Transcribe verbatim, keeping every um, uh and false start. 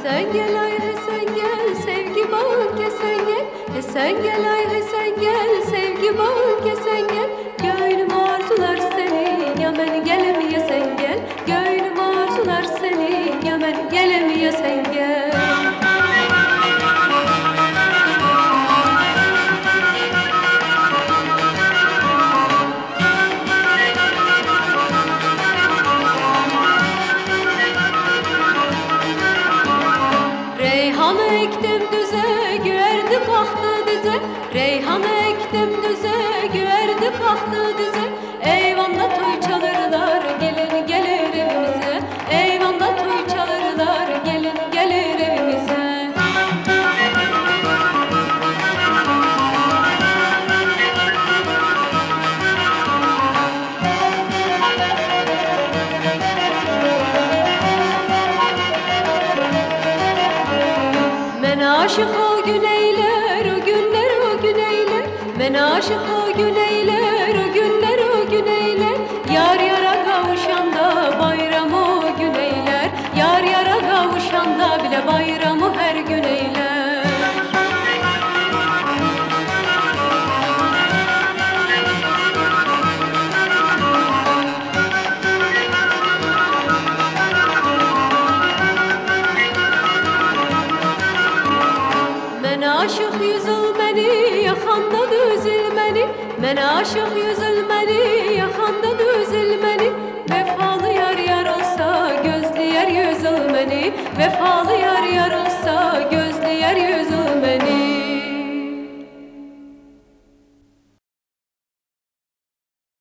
sen gel ay he sen gel sevgi bağın kesen gel. He sen gel ay he sen gel sevgi bağın kesen gel. Gönlüm arzular seni ya ben gelemiye sen gel. Gönlüm arzular seni ya ben gelemiye sen gel. Reyhanı ektim düze, güverdi kalktı dize. Reyhanı ektim düze, güverdi kalktı dize. Eyvanda toy çalırlar, gelin gelir evimize. Eyvanda toy çalırlar, gelin gelir evimize. Men aşık o güneyler, o günler o güneyler. Men aşık o güneyler, o günler o güneyler. Yar yara kavuşanda bayram o güneyler. Yar yara kavuşanda bile bayramı her güneyler. Men aşık yüzülmeni, yakanda düzülmeni. Men aşık yüzülmeni, yakanda düzülmeni. Vefalı yar yar olsa, gözlü yer yüzülmeni. Vefalı yar yar olsa